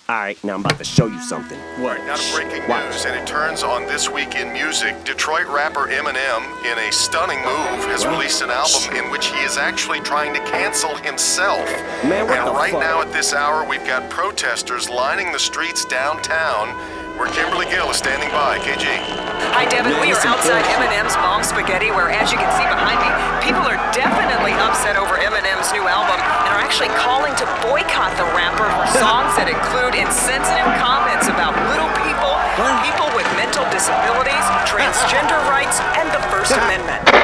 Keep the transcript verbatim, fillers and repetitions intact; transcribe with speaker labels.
Speaker 1: Alright, now I'm about to show you something.
Speaker 2: What? Now to breaking
Speaker 1: Watch.
Speaker 2: news, and it turns on This Week in Music. Detroit rapper Eminem, in a stunning move, has
Speaker 1: What?
Speaker 2: released an album in which he is actually trying to cancel himself.
Speaker 1: Man, what
Speaker 2: and
Speaker 1: the
Speaker 2: right
Speaker 1: fuck?
Speaker 2: now at this hour, we've got protesters lining the streets downtown, where Kimberly Gill is standing by. K G.
Speaker 3: Hi, Devin.
Speaker 1: Man,
Speaker 3: we
Speaker 1: this
Speaker 3: are
Speaker 1: some
Speaker 3: outside
Speaker 1: bullshit.
Speaker 3: Eminem's Mom Spaghetti, where, as you can see behind me, people are definitely upset over Eminem's new album and are actually calling to boycott the rapper for songs that include insensitive comments about little people, people with mental disabilities, transgender rights, and the First Amendment.